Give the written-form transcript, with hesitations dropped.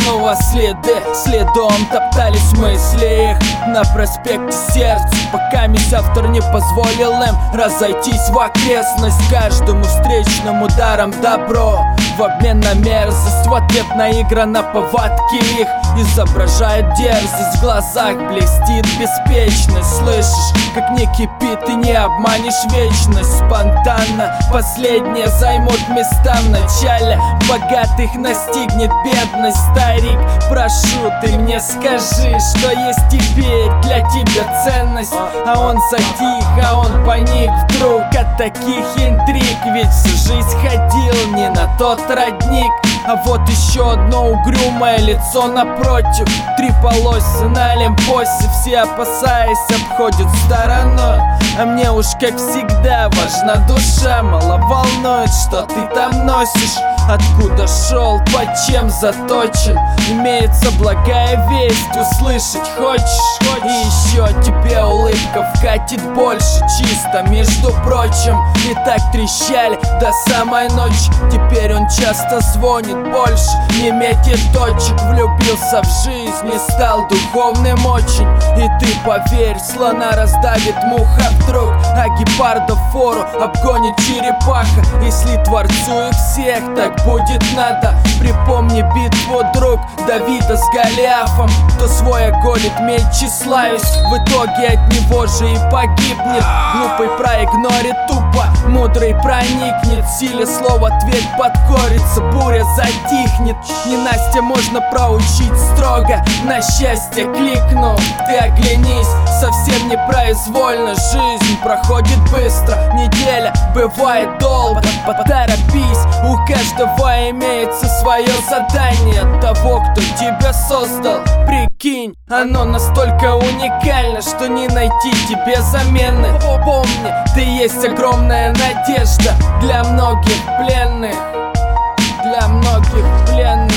снова следы, следом топтались мысли их на проспекте сердца, пока автор не позволил им разойтись в окрестность. Каждому встречным ударом добро в обмен на мерзость, в ответ наиграно повадки их изображает дерзость. В глазах блестит беспечность. Слышишь, как не кипит и не обманешь вечность. Спонтанно последние займут места в начале, богатых настигнет бедность. Старик, прошу, ты мне скажи, что есть теперь для тебя ценность. А он затих, а он паник вдруг от таких интриг. Ведь всю жизнь ходил не на тот родник. А вот еще одно угрюмое лицо напротив. Три полосы на лимпосе, все опасаясь обходят стороной. А мне уж как всегда важна душа. Мало волнует, что ты там носишь, откуда шел, под чем заточен. Имеется благая весть, услышать хочешь? И еще тебе улыбка вкатит больше, чисто между прочим. И так трещали до самой ночи. Теперь он часто звонит больше, не метит точек. Влюбился в жизнь и стал духовным очень. И ты поверь, слона раздавит муха вдруг, а гепарда фору обгонит черепаха. Если Творцу их всех так будет надо, припомни битву, друг, Давида с Голиафом. Кто свой оголит меч тщеславясь, в итоге от него же и погибнет. Глупый проигнорит тупо, мудрый проникнет. Силе слова ответ подкорится, буря затихнет. Ненастье можно проучить строго, на счастье кликнул. Ты оглянись, совсем непроизвольно. Жизнь проходит быстро, неделя бывает долго. Поторопись, у каждого имеется свое задание. Того, кто тебя создал, прикинь, оно настолько уникально, что не найти тебе замены. Помни, ты есть огромная надежда для многих пленных, для многих пленных.